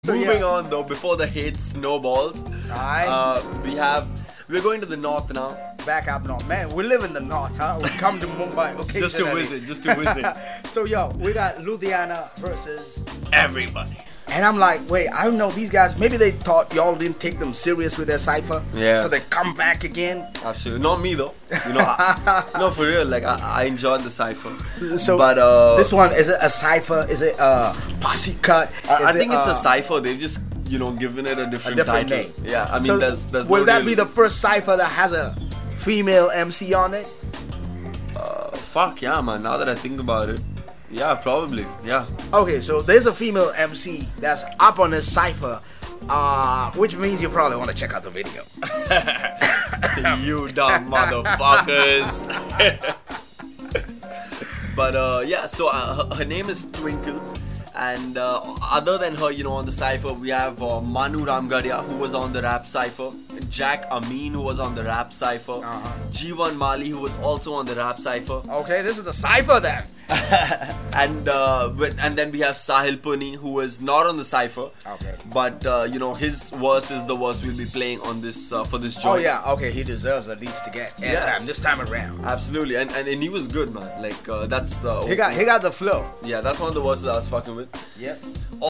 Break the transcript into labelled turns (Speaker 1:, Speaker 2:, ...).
Speaker 1: Moving on though, before the hate snowballs, we're going to the north now.
Speaker 2: Back up north, man. We live in the north, huh? We come to Mumbai occasionally.
Speaker 1: just to visit.
Speaker 2: So we got Ludhiana versus
Speaker 1: everybody.
Speaker 2: And I'm like, wait, I don't know these guys. Maybe they thought y'all didn't take them serious with their cipher.
Speaker 1: Yeah.
Speaker 2: So they come back again.
Speaker 1: Absolutely, not me though. You know, no, for real. Like I enjoyed the cipher.
Speaker 2: So,
Speaker 1: but
Speaker 2: this one, is it a cipher? Is it a posse cut?
Speaker 1: I think it's a cipher. They've just given it a different title.
Speaker 2: name.
Speaker 1: Yeah, I mean,
Speaker 2: so
Speaker 1: there's
Speaker 2: will
Speaker 1: no
Speaker 2: that
Speaker 1: real...
Speaker 2: be the first cipher that has a female MC on it?
Speaker 1: Fuck yeah, man. Now that I think about it, yeah, probably, yeah.
Speaker 2: Okay, so there's a female MC that's up on this cipher, which means you probably want to check out the video.
Speaker 1: You dumb motherfuckers. But yeah, so her name is Twinkle. And other than her, on the cypher, we have Manu Ramgaria, who was on the rap cypher, Jack Amin, who was on the rap cypher, Jeevan Mali, who was also on the rap cypher.
Speaker 2: Okay, this is a cypher then.
Speaker 1: And then we have Sahil Puni, who was not on the cypher.
Speaker 2: Okay.
Speaker 1: But his verse is the verse we'll be playing on this for this joint.
Speaker 2: Oh yeah, okay, he deserves at least to get airtime this time around.
Speaker 1: Absolutely, and he was good, man. Like that's
Speaker 2: he got the flow.
Speaker 1: Yeah, that's one of the verses I was fucking with.
Speaker 2: Yep.